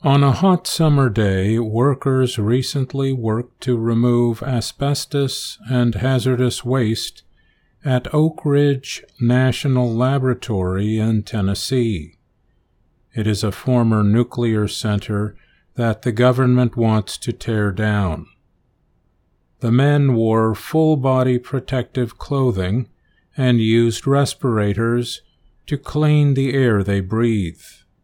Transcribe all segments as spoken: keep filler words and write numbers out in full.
On a hot summer day, workers recently worked to remove asbestos and hazardous waste at Oak Ridge National Laboratory in Tennessee. It is a former nuclear center that the government wants to tear down. The men wore full-body protective clothing and used respirators to clean the air they breathe.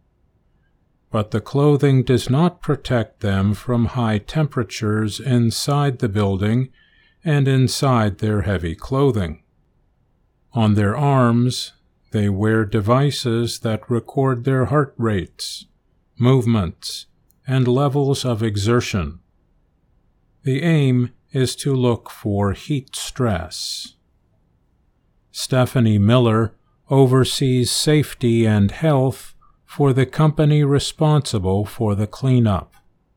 But the clothing does not protect them from high temperatures inside the building and inside their heavy clothing. On their arms, they wear devices that record their heart rates, movements, and levels of exertion. The aim is to look for heat stress. Stephanie Miller oversees safety and health for the company responsible for the cleanup.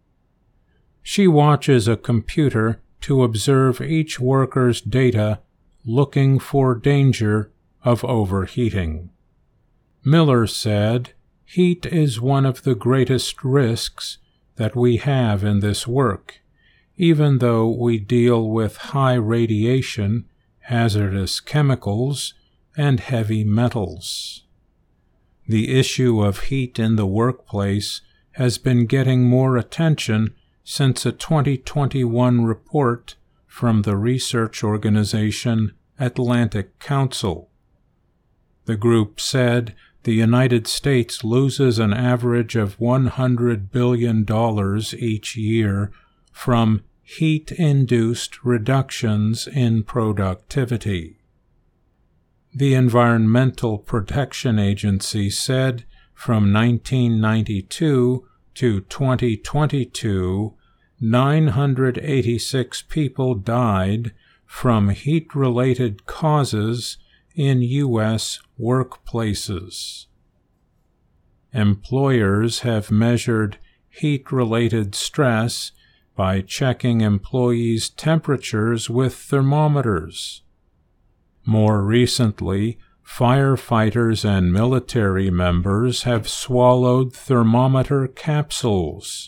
She watches a computer to observe each worker's data, looking for danger of overheating. Miller said, "Heat is one of the greatest risks that we have in this work, even though we deal with high radiation, hazardous chemicals, and heavy metals." The issue of heat in the workplace has been getting more attention since a twenty twenty-one report from the research organization Atlantic Council. The group said the United States loses an average of one hundred billion dollars each year from heat-induced reductions in productivity. The Environmental Protection Agency said from nineteen ninety-two to twenty twenty-two, nine hundred eighty-six people died from heat-related causes in U S workplaces. Employers have measured heat-related stress by checking employees' temperatures with thermometers. More recently, firefighters and military members have swallowed thermometer capsules.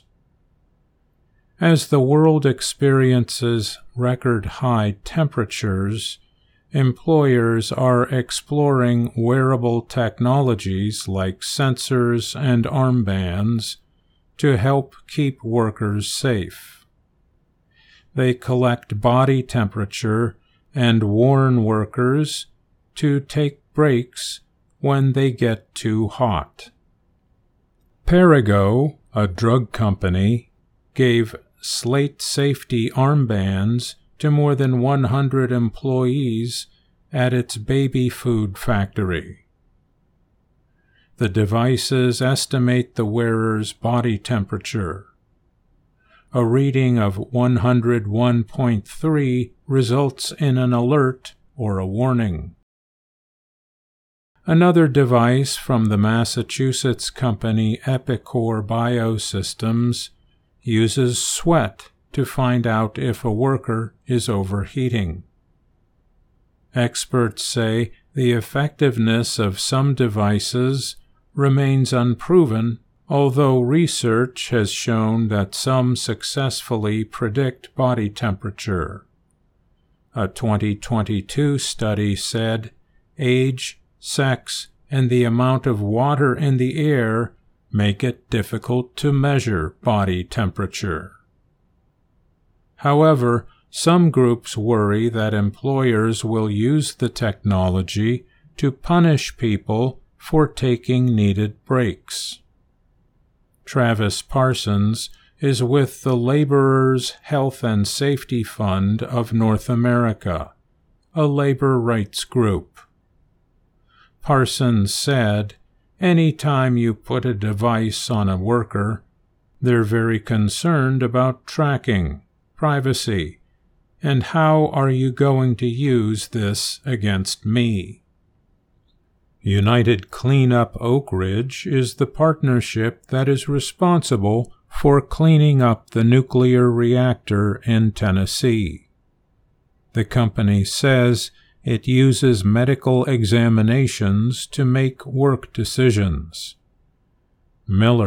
As the world experiences record-high temperatures, employers are exploring wearable technologies like sensors and armbands to help keep workers safe. They collect body temperature and warn workers to take breaks when they get too hot. Perrigo, a drug company, gave Slate safety armbands to more than one hundred employees at its baby food factory. The devices estimate the wearer's body temperature. A reading of one hundred one point three results in an alert or a warning. Another device from the Massachusetts company Epicor Biosystems uses sweat to find out if a worker is overheating. Experts say the effectiveness of some devices remains unproven, although research has shown that some successfully predict body temperature. A twenty twenty-two study said age, sex, and the amount of water in the air make it difficult to measure body temperature. However, some groups worry that employers will use the technology to punish people for taking needed breaks. Travis Parsons is with the Laborers' Health and Safety Fund of North America, a labor rights group. Parsons said, "Any time you put a device on a worker, they're very concerned about tracking, privacy, and how are you going to use this against me?" United Cleanup Oak Ridge is the partnership that is responsible for cleaning up the nuclear reactor in Tennessee. The company says it uses medical examinations to make work decisions. Miller,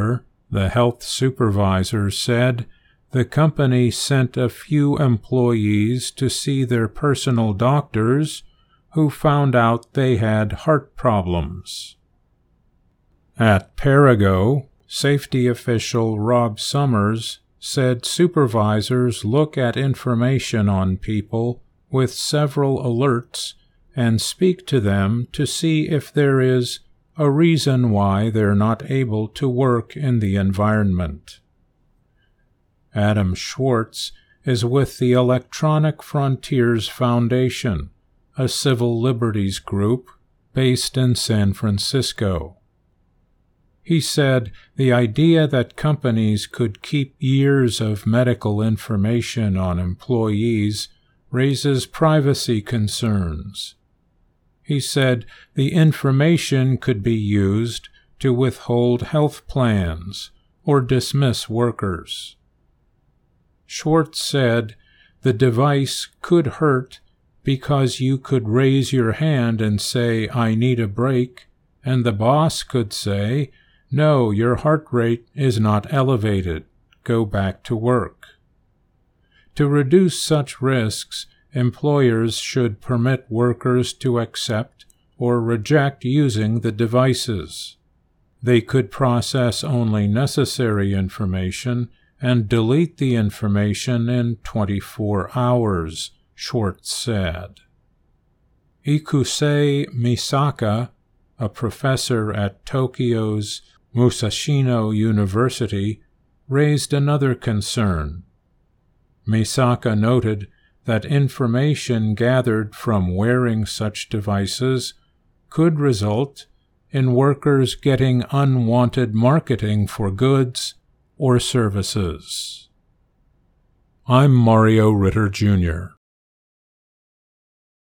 The health supervisor said the company sent a few employees to see their personal doctors, who found out they had heart problems. At Perrigo, safety official Rob Summers said supervisors look at information on people with several alerts and speak to them to see if there is a reason why they're not able to work in the environment. Adam Schwartz is with the Electronic Frontiers Foundation, a civil liberties group based in San Francisco. He said the idea that companies could keep years of medical information on employees raises privacy concerns. He said the information could be used to withhold health plans or dismiss workers. Schwartz said the device could hurt because you could raise your hand and say, "I need a break," and the boss could say, "No, your heart rate is not elevated. Go back to work." To reduce such risks, employers should permit workers to accept or reject using the devices. They could process only necessary information and delete the information in twenty-four hours, Schwartz said. Ikusei Misaka, a professor at Tokyo's Musashino University, raised another concern. Misaka noted that information gathered from wearing such devices could result in workers getting unwanted marketing for goods or services. I'm Mario Ritter, Junior